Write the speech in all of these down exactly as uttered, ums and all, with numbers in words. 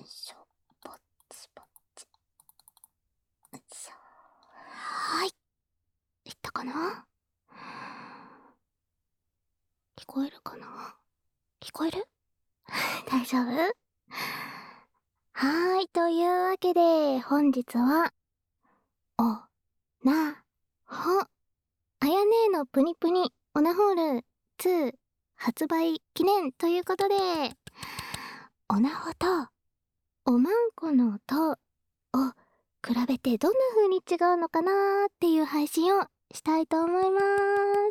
しょ、ぼっちぼっち。よいしょ。はい。いったかな？聞こえるかな？聞こえる？大丈夫？はーい、というわけで、本日は、お、な、ほ、あやねーのぷにぷにオナホールツー発売記念ということで、オナホとおまんこの音を比べてどんな風に違うのかなーっていう配信をしたいと思います。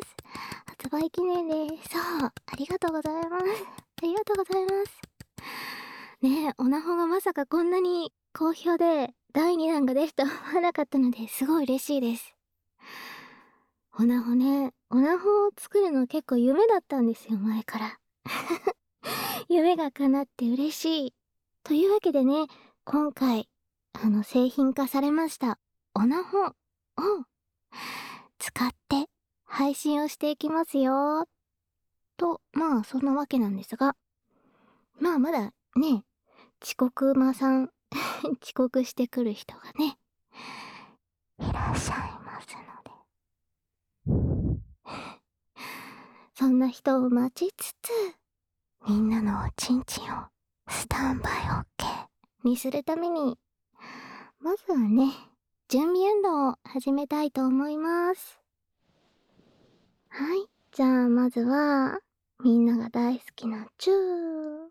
発売記念です。そう、ありがとうございます。ありがとうございます。ねえ、オナホがまさかこんなに好評でだいにだんが出ると思わなかったのですごい嬉しいです。オナホね、オナホを作るの結構夢だったんですよ、前から。夢が叶って嬉しい。というわけでね、今回、あの、製品化されました、オナホを使って配信をしていきますよ。と、まあ、そんなわけなんですが、まあ、まだね、遅刻魔さん、遅刻してくる人がね、いらっしゃいますので。そんな人を待ちつつ、みんなのおちんちんをスタンバイ OK にするために、まずはね、準備運動を始めたいと思います。はい、じゃあまずは、みんなが大好きなチュー。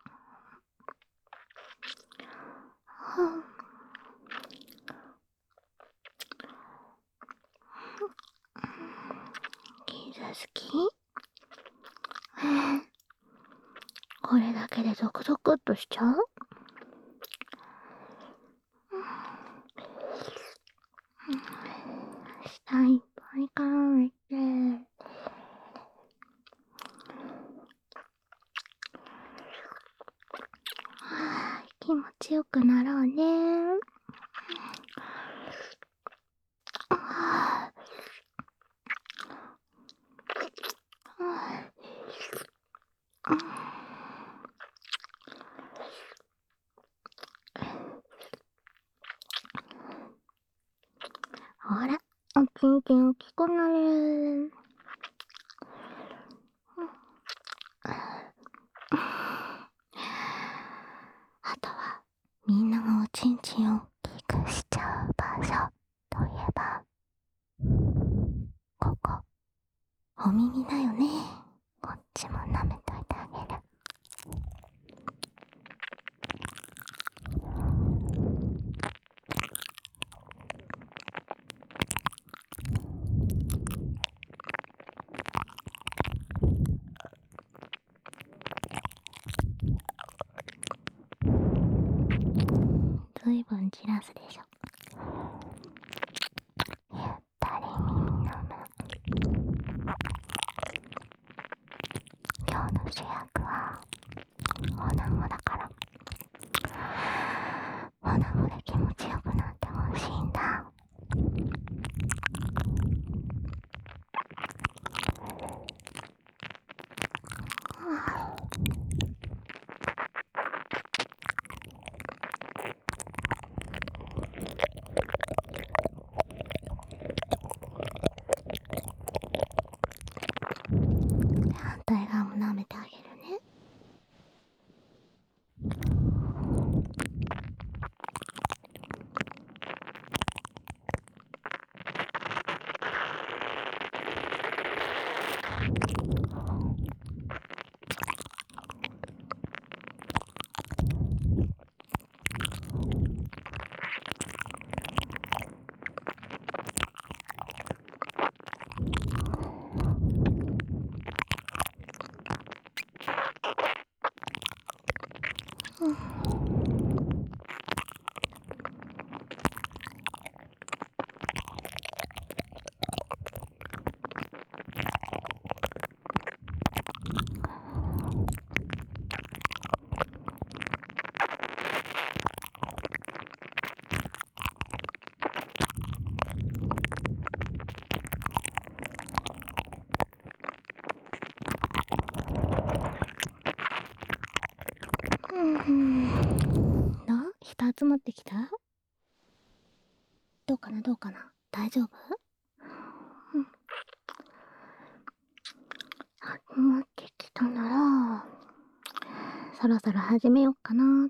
はぁ。キス好き？これだけでゾクゾクっとしちゃう？下いっぱいからめて、はぁ、気持ちよくなろうね。はぁ、ほら、おちんちん大きくなる。あとは、みんながおちんちんを大きくしちゃう場所といえば、ここ、お耳だよね。こっちも舐めといてあげる。ずいぶん散らすでしょ。ゆったり耳のむ。今日の主役はオナホだから、オナホで気持ちよくなってほしいんだ。反対側も舐めてあげるね。 フト集まってきた？どうかなどうかな、大丈夫？うん。集まってきたなら、そろそろ始めようかなーって。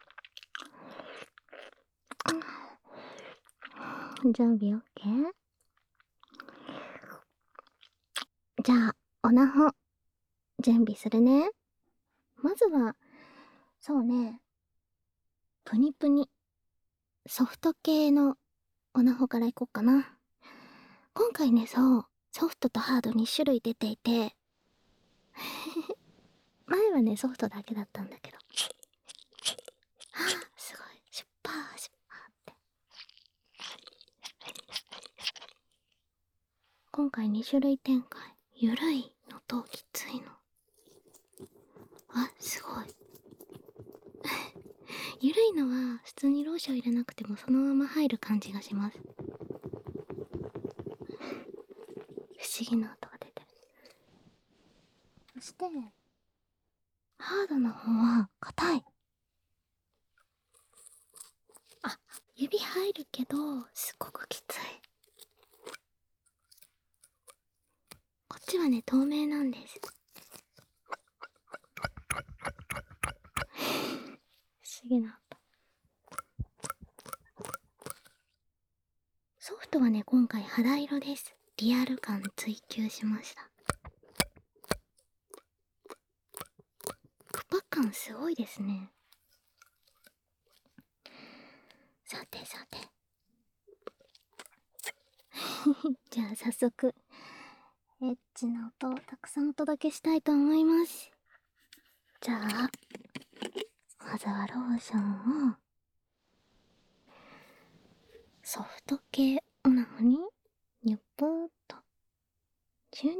準備 OK？ じゃあ、オナホ、準備するね。まずは、そうね、プニプニ、ソフト系のオナホからいこうかな。今回ね、そう、ソフトとハードに種類出ていて、前はね、ソフトだけだったんだけど。はあ、すごい。シュッパー、シュッパーって。今回に種類展開。ゆるいのときついの。あ、すごい。ゆるいのは普通にローション入れなくてもそのまま入る感じがします。不思議な音が出てる。そして、ハードの方は硬い。あ、指入るけど、すっごくきつい。こっちはね、透明なんです。不思議な音。ソフトはね、今回肌色です。リアル感追求しました。クパ感すごいですね。さてさて。じゃあ早速、エッチな音をたくさんお届けしたいと思います。じゃあ、まずはローションを、ソフト系オナホに、ニュッポーっと、注入。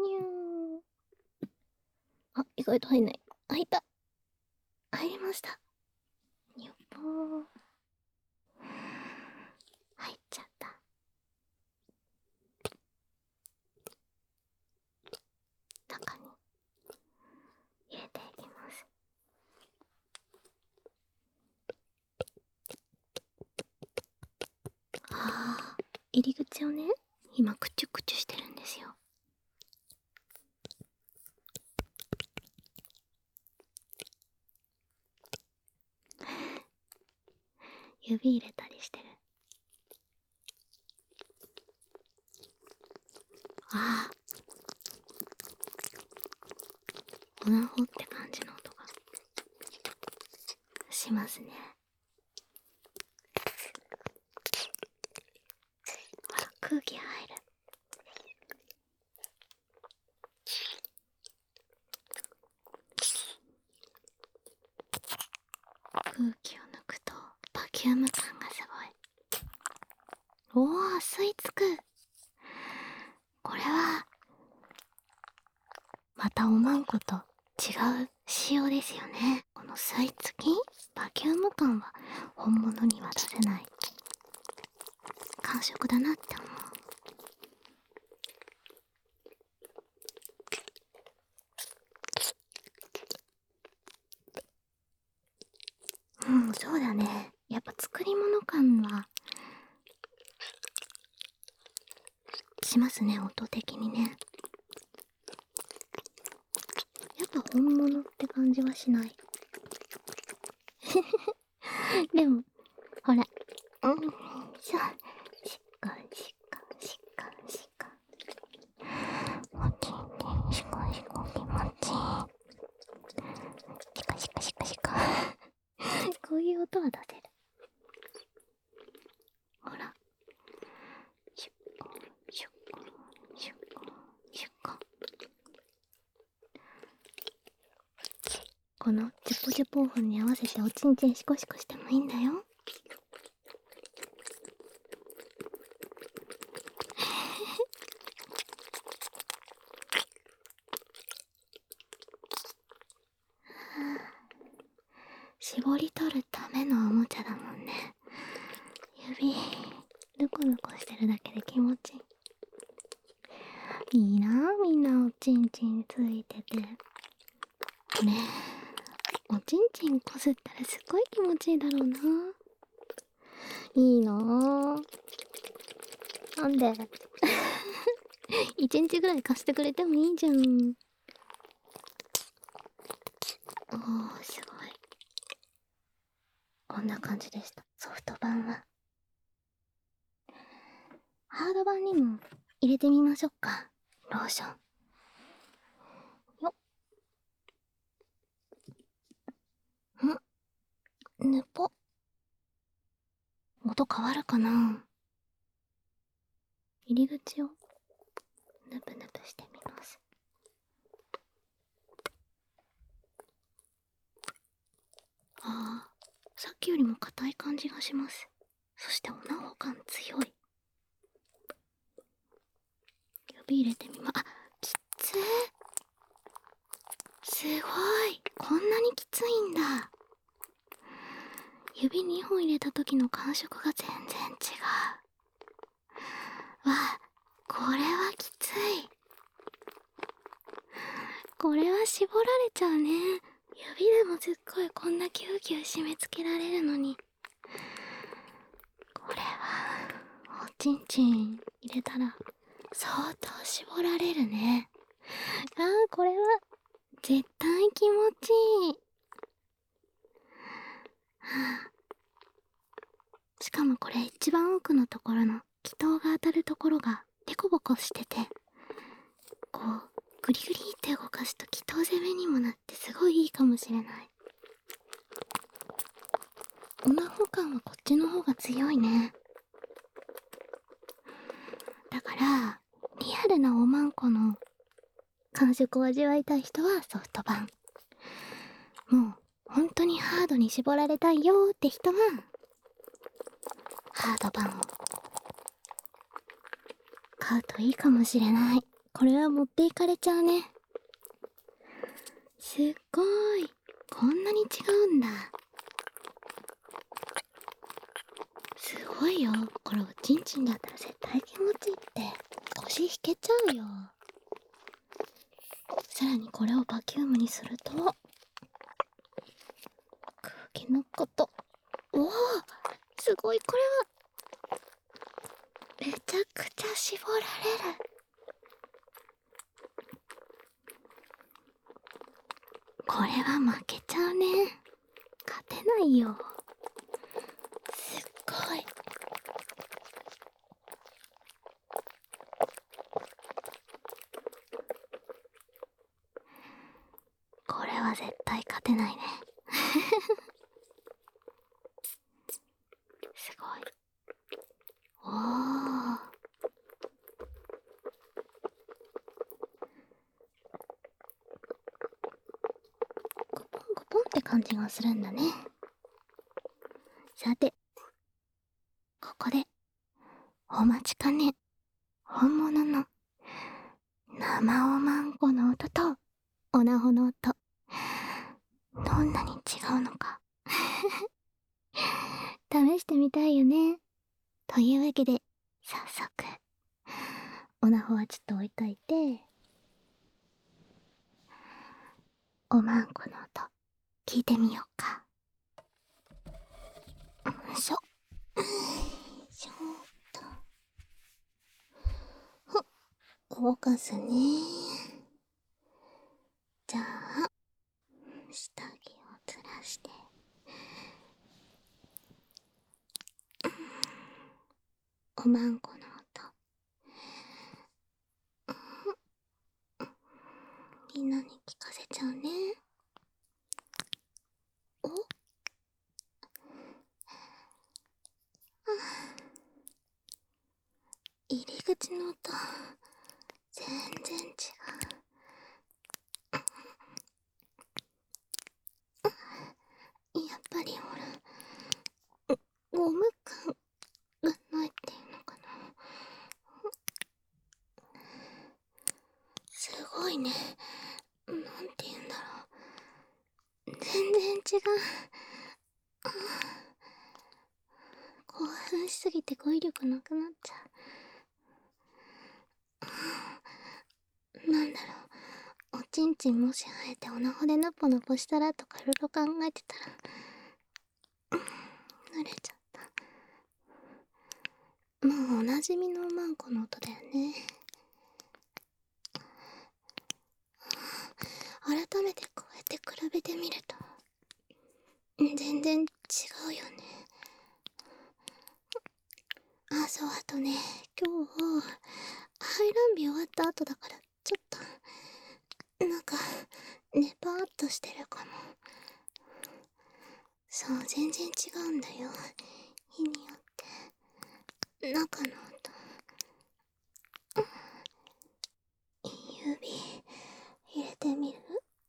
あ、意外と入んない。入った。入りました。ニュッポー。入っちゃった。中に入れていきます。あー、入り口をね、今クチュクチュしてるんですよ。指入れたりしてる。ああ、オナホって感じの音がしますね。ほら、空気入る。空気を抜くとバキューム感がすごい。おお、吸い付く。これはまたおまんこと違う仕様ですよね。この吸い付きバキューム感は本物には出せない感触だなって思う。うん、そうだね。やっぱ作り物感はしますね、音的にね。やっぱ本物って感じはしない。でも、ほら、うん、しょ、しっかりしっかりしっかりしっかり。もちんちん、しこしこ気持ちいい。しかしかしかしか。こういう音は出せる。ほら。しゅっこ、しゅっこ、しゅっこ、しゅっこ。このジュポジュポ音に合わせておちんちんシコシコしてもいいんだよ。絞り取るためのおもちゃだもんね。指ぬこぬこしてるだけで気持ちいい。いいなぁ、みんなおちんちんついてて。ねえ、おちんちんこすったらすっごい気持ちいいだろうな。 いいなぁ。なんで一日ぐらい貸してくれてもいいじゃん。おー、すごい。こんな感じでした、ソフト版は。ハード版にも入れてみましょうか、ローション。よっ。んぬぽ。音変わるかな。入り口をぬぷぬぷしてみます。あー、さっきよりも硬い感じがします。そしてオナホ感強い。指入れてみま、あ、きつー。すごい、こんなにきついんだ。指にほん入れた時の感触が全然違う。わあ、これはきつい。これは絞られちゃうね。指でもすっごいこんなギュウギュウ締め付けられるのに。これはおちんちん入れたら相当絞られるね。あー、これは絶対気持ちいい。はあ、しかもこれ一番奥のところの気筒が当たるところがデコボコしてて、こうグリグリって動かすと気筒攻めにもなってすごいいいかもしれない。オナホ感はこっちの方が強いね。だからリアルなおまんこの感触を味わいたい人はソフト版、もう本当にハードに絞られたいよーって人はハード版を買うといいかもしれない。これは持っていかれちゃうね。すっごい、こんなに違うんだ。すごいよ、これおちんちんだったら絶対気持ちいいって。腰引けちゃうよ。さらにこれをバキュームにすると空気のこと、おお、すごい、これはめちゃくちゃ絞られる。これは負けちゃうね。勝てないよ。すっごい。これは絶対勝てないねすごい。おー、ゴポンゴポンって感じがするんだね。さて、ここでお待ちかね、本物の生おまんこの音とオナホの音、どんなに違うのか試してみたいよね。というわけで早速オナホはちょっと置いといて、おまんこの音聞いてみようか。よいしょ、よいしょっと、ふっ、動かすね。じゃあ下着をずらして、おまんこの音、みんなに聞かせちゃうね。お、入り口の音全然違う。やっぱりほら、ゴム感がないっていうのかな。すごいね、なんて言うんだろう、全然違う。興奮しすぎて語彙力なくなっちゃう。なんだろう、おちんちんもしあえてオナホでのっぽのっぽしたらとかいろいろ考えてたら、慣れちゃった。 もうおなじみのマンコの音だよね。改めてこうやって比べてみると全然違うよね。あ、そう、あとね、今日排卵日終わった後だからちょっとなんかネパーっとしてるかも。そう、全然違うんだよ、日によって中の音。指入れてみる？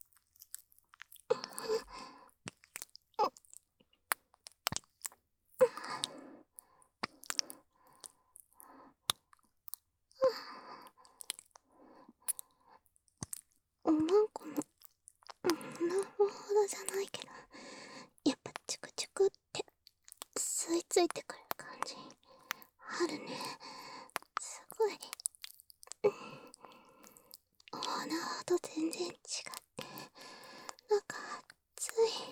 おまんこのなほどじゃないけど、やっぱチュクチュクって吸い付いてくる感じあるね。すごい。お鼻ほど全然違って、なんか熱い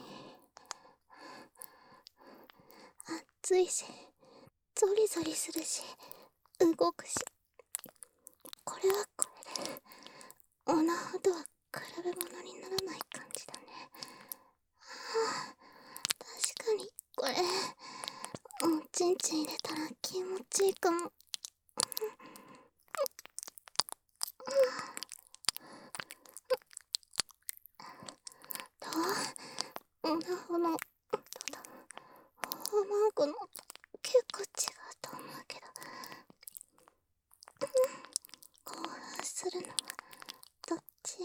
熱いし、ゾリゾリするし、動くし、これはこれでおなほどは比べ物にならない感じだね。はあ、確かにこれおちんちん入れたら気持ちいいかも。どう？おなほの音とおまんこの音結構違うと思うけど、興奮するのはどっち？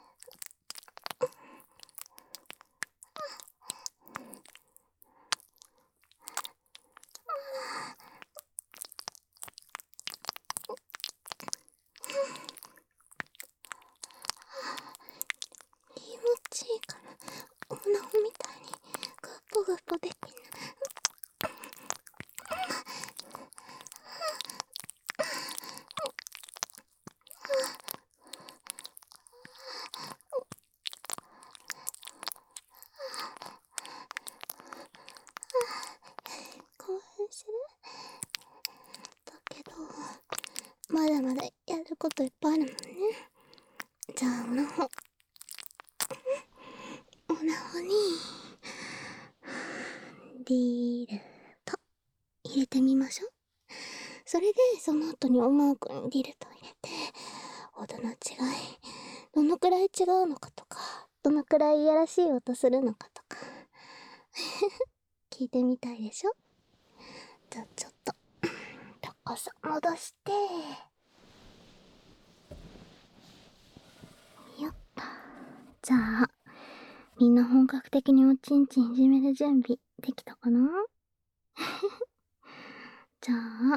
気持ちいいからおなほみたいにグッポグッポできんの。興奮する？だけどまだまだやることいっぱいあるもんね。じゃあおなほおなほにリルト入れてみましょう。それでその後におまんこにリルト入れて、音の違いどのくらい違うのかとか、どのくらいいやらしい音するのかとか聞いてみたいでしょ。じゃあちょっと高さ戻して、よっと。じゃあみんな本格的におちんちんいじめる準備できたかな？じゃあ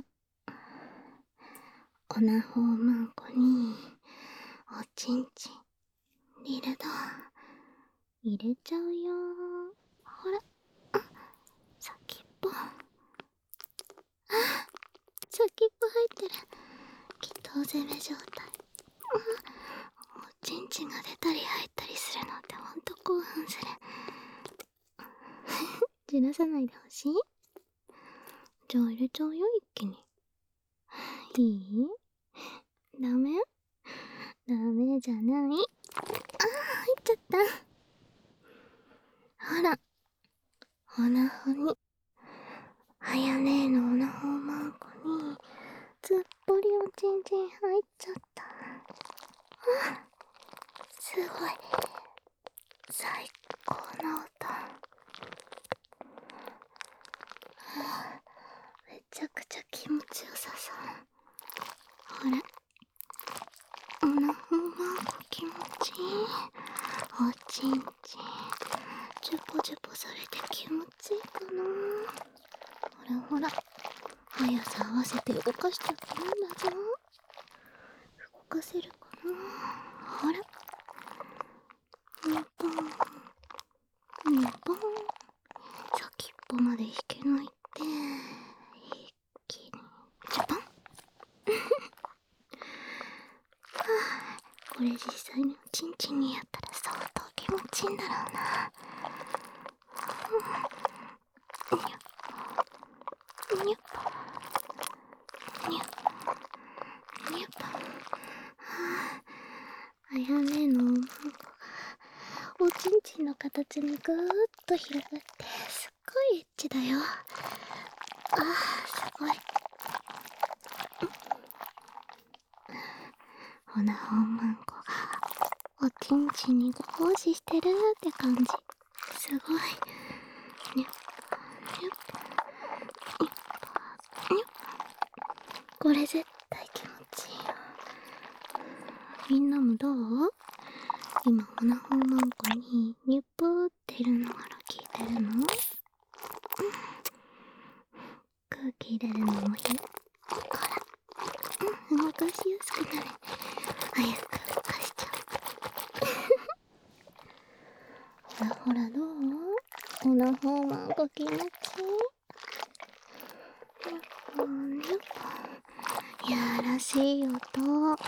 おなほまんこにおちんちんリルド入れちゃうよ。ほら、先っぽ、あ、先っぽ入ってる。きっとお攻め状態。おちんちんが出たり入ったりするのってほんと興奮する。じらさないでほしい？じゃあ入れちゃうよ、一気に。いい？ダメ？ダメじゃない。あー、入っちゃった。ほら、おなほに、あやねえのおなほまんこにずっぽりおちんちん入っちゃった。あ、すごい最高の音。めちゃくちゃ気持ちよさそう。ほら、おなほまんこ気持ちいい。おちんちんジュポジュポされて気持ちいいかな。ほらほら、速さ合わせて動かしちゃってるんだぞ。動かせるかな。ほら、ニポンニポン、先っぽまで引けないって一気にジャパン。はあ、これ実際におちんちんにやったら相当気持ちいいんだろうな。うん、にゃにゃやねのマンコがおちんちんの形にぐーっと広がってすっごいエッチだよ。あーすごい。オナホマンコがおちんちんにご奉仕してるって感じ。すごい。にゃにゃにゃ。これ絶対気持ちいいよ。みんなもどう？今オナホマンコにニュップーっているのから聞いてるの？うん、空気入れるのもいい。ほら、うん、動かしやすくなる。早く動かしちゃう。ほらほらどう？オナホマンコ気持ちいい？ニュッポンニュッポン。やらしい音。ニュッポン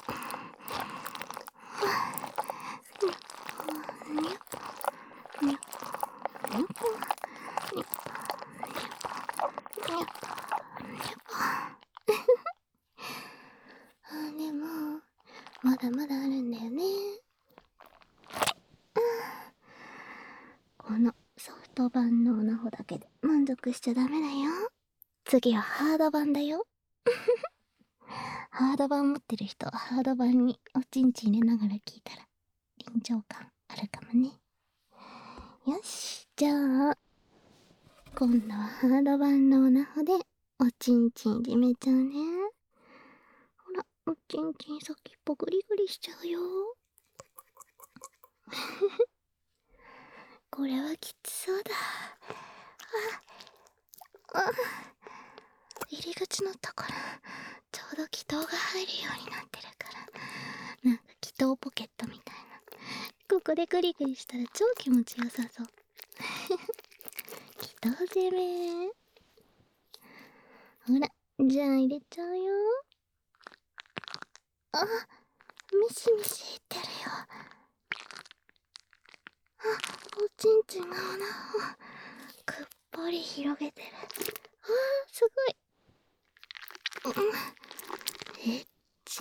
ニュッポンニュッポンニュッポンニュッポンニュッポンニュッポンニュッポンニュッポン。あ、でもまだまだあるんだよね。このソフト版のオナホだけで満足しちゃダメだよ。次はハード版だよ。ハード版持ってる人はハード版におちんちん入れながら聞いたら臨場感あるかもね。よし、じゃあ今度はハード版のオナホでおちんちんいじめちゃうね。ほら、おちんちん先っぽグリグリしちゃうよ。これはきつそうだ。あ、あ、入り口のところちょうど気筒が入るようになってるから、なんか気筒ポケットみたいな。ここでグリグリしたら超気持ちよさそう。気筒攻め。ほら、じゃあ入れちゃうよ。あ、ミシミシいってるよ。あ、おちんちんが穴をくっぽり広げてる。あー、すごい。うん、エッチ。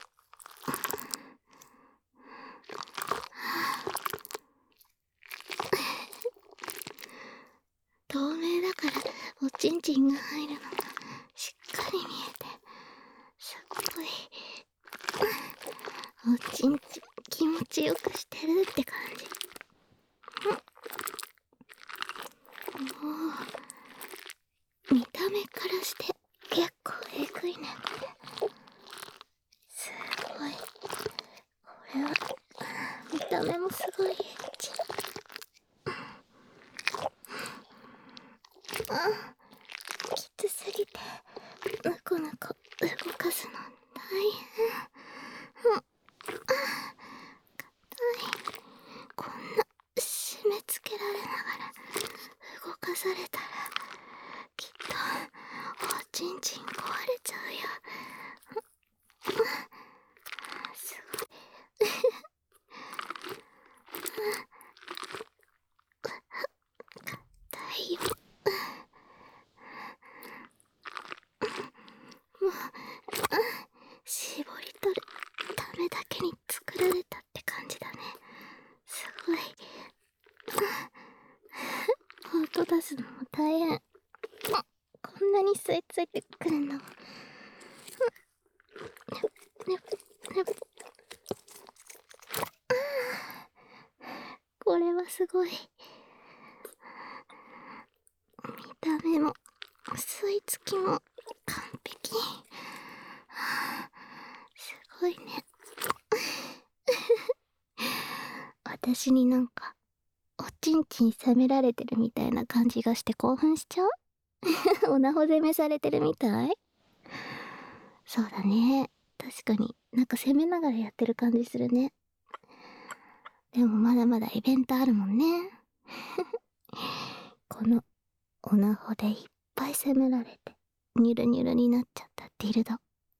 透明だからおちんちんが入るのがしっかり見えてすっごいおちんちん気持ちよくしてるって感じ。もう見た目からして結構えぐいね。これすごい。これは見た目もすごいエッチ。あ、きつすぎてぬこぬこ動かすの大変。うん、こんな締め付けられながら動かされたらきっとおちんちん壊れちゃうよ。すごい。硬いよ。もう絞り取るためだけに作られたって感じだね。すごい。音出すのも大変。こんなに吸い付いてくるんだもん。これはすごい。見た目も吸い付きも完璧。すごいね。私になんかおちんちん責められてるみたいな感じがして興奮しちゃう。おなほ攻めされてるみたい。そうだね、確かになんか攻めながらやってる感じするね。でもまだまだイベントあるもんね。このオナホでいっぱい攻められてニュルニュルになっちゃったディルド。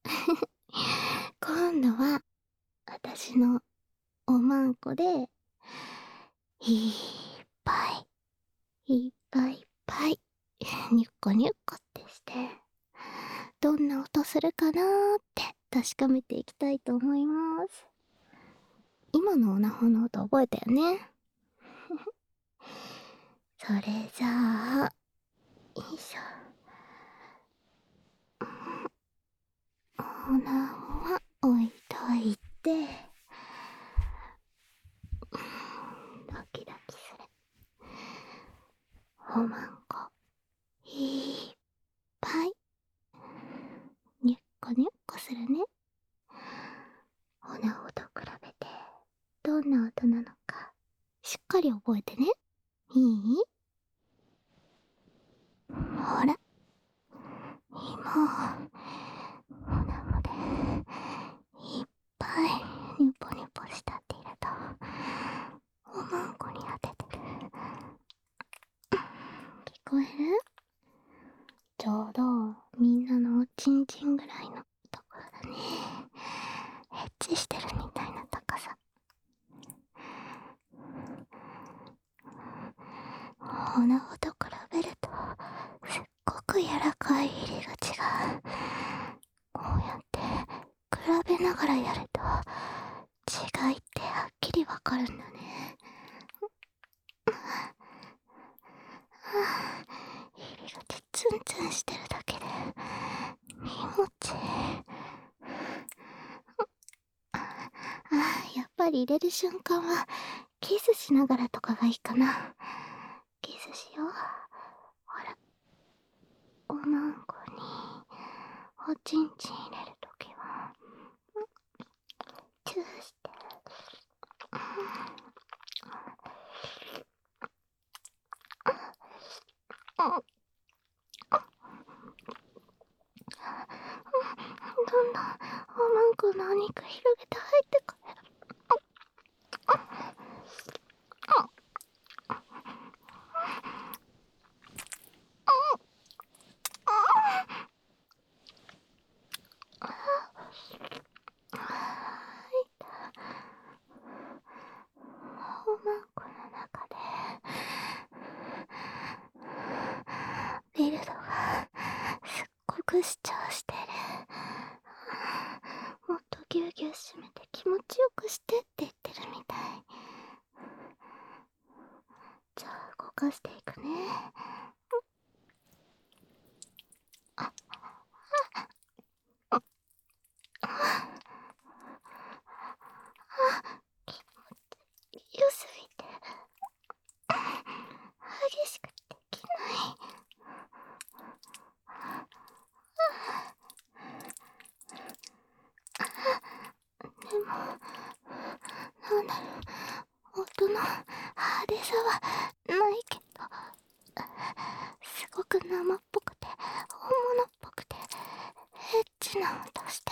今度は私のおまんこでいっぱいいっぱいいっぱいニュッコニュッコってしてどんな音するかなーって確かめていきたいと思います。 今のオナホの音覚えたよね。それじゃあ、よいしょ。オナホは置いといて、ドキドキする。おまんこいっぱいにゅっこにゅっこするね。オナホと比べてどんな音なのかしっかり覚えてね。いい？ほら、今オナホでいっぱいニュポニュポしたっているとおまんこに当ててる。聞こえる？ちょうどみんなのおちんちんぐらいのところだね。エッチしてるみたいな高さ。オナホと比べるとすっごく柔らかい入り口が、こうやって比べながらやると違いってはっきりわかるんだね。入り口ツンツンしてるだけで気持ちいい。あ、やっぱり入れる瞬間はキスしながらとかがいいかな。キスしよう。ほら、おまんこにおちんちん入れるときはチューして、どんどんおまんこのお肉広げて入ってくれる。おまんこの中でビルドがすっごく主張してる。もっとギュウギュウ締めて気持ちよくしてって言ってるみたい。じゃあ動かしていくね。あ、あ、あ、気持ちよすぎて激しくできない。でも、なんだろう、音の派手さはないけど、すごく生っぽくて本物っぽくてエッチな音してる。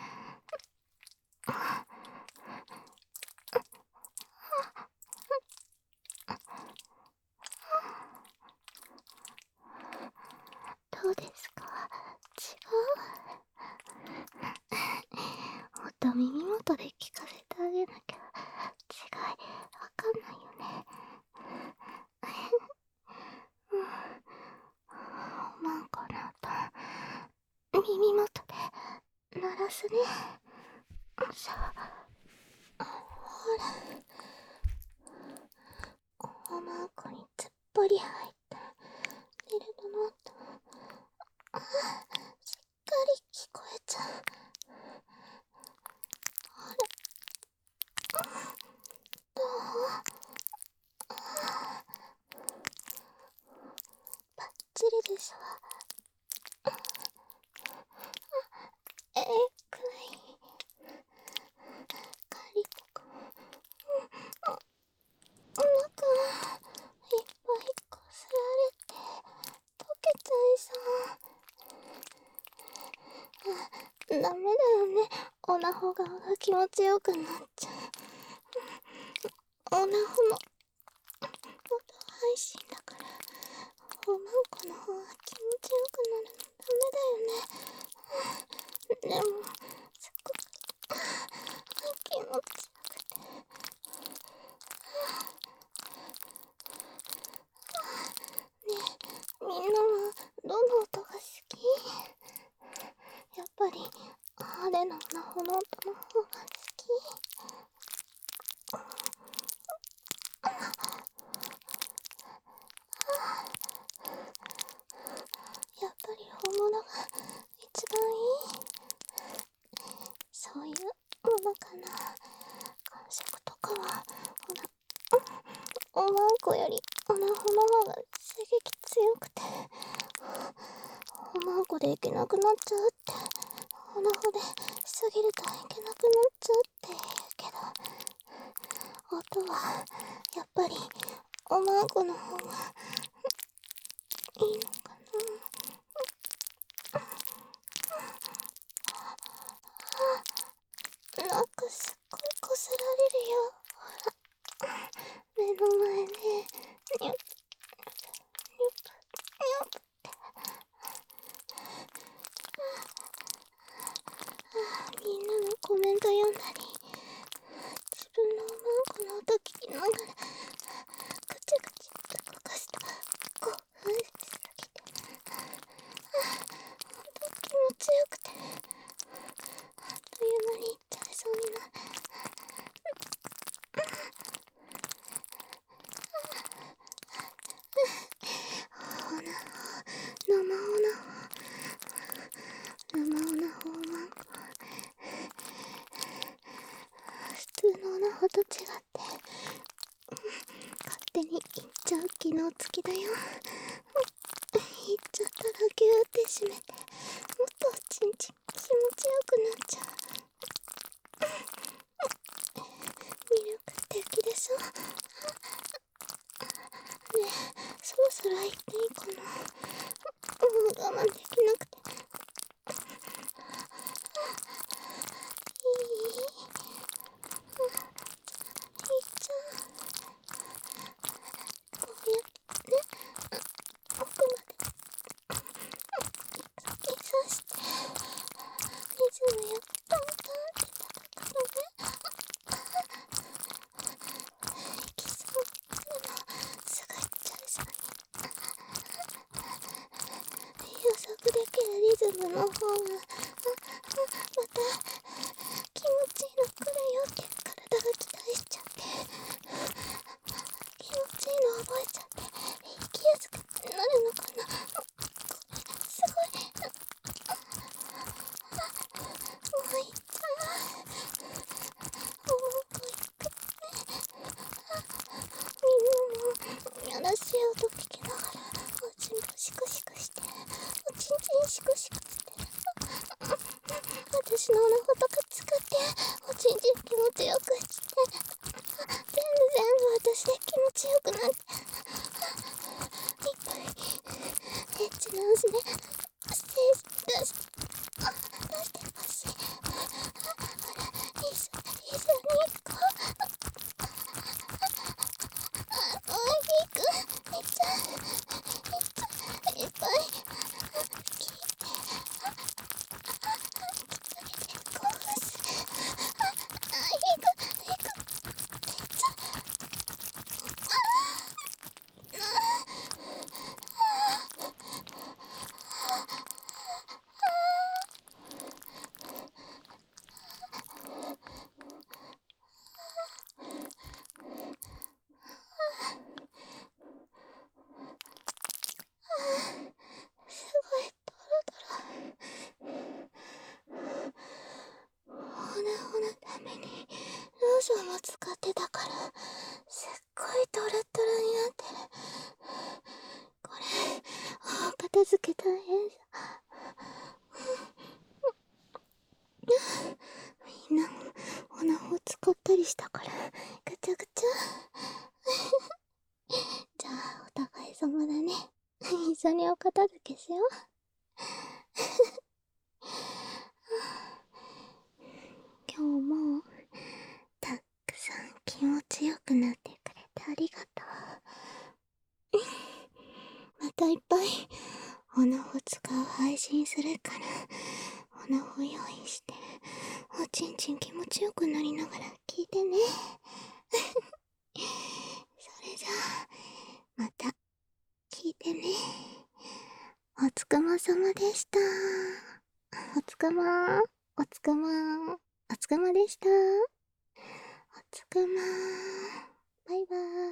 どうですか？違う？音耳元で聞かせてあげなきゃ違いわかんないよね。うん、おまんこの音耳元で鳴らすね。さあ、ほら、おまんこにつっぽり入ったリルドの音、あ、しっかり聞こえちゃう。ほら、どう？バッチリでしょ。えー、くらいカリとか、うん、お腹いっぱいこすられて溶けちゃいそう。ダメだよね、オナホ側が気持ちよくなっちゃう。オナホの音配信だからおまんこの方が気持ちよくなるのダメだよね。でもすっごく気持ちよくて、ねえ、みんなはどの音が好き？やっぱりあれのオナホの音の方が好き？ おまんこでいけなくなっちゃうって、おなほでしすぎるといけなくなっちゃうって言うけど、音はやっぱりおまんこの方がいいのかな。なんかすっごいこすられるよ。ほら、目の前でニュッニュッニュッってみんなのコメント読んだり、自分のおまんこの音聞きながらぐちゃぐちゃ動かした興奮しすぎて、ほんと気持ちよくて、あっという間にいっちゃいそうになる。おなほ、生おなほ、生おなほおまんこ、普通のおなほと違って勝手にいっちゃう機能付きだよ。いっちゃったらギューって締めて、もっとおちんちん気持ちよくなっちゃう。魅力的でしょ。ねえ、そろそろ行っていいかな。もう我慢できなくて。いい？いっちゃう。こうやってね、奥まで突き刺して、リズムよくトントンって叩くのね。いきそう。でも、すぐ行っちゃいそうに。予測できるリズムの方が、また気持ちいいの来るよって体が期待しちゃって、気持ちいいの覚えちゃって、生きやすくなるのかな。すごい。もういっちゃう。おもんこいくね。みんなもやらしい音聞きながらおちんこシクシクして、おちんちんシクシクして、私のおなほとか使っておちんちん気持ちよくして、全部全部私で気持ちよくなって、いっぱいエッチな足でステージ出して、出してほしい。ほら、一緒一緒に行こう。あ、もう行く。いっちゃう。いっちゃう。いっぱい聞いて、興奮する。あ、行く行く。いっちゃう。すごいトロトロ。おなほのためにローションも使ってたから、すっごいトロトロになってる。これ、お片付け大変さ。みんなもおなほ使ったりしたからぐちゃぐちゃ。じゃあお互い様だね。一緒にお片付けしよう。今日もたくさん気持ちよくなってくれてありがとう。またいっぱいおなほ使う配信するから、おなほ用意しておちんちん気持ちよくなりながら聞いてね。それじゃあまた聞いてね。おつくまさまでした。おつくまおつくまおつくまでした。おつくまバイバーイ。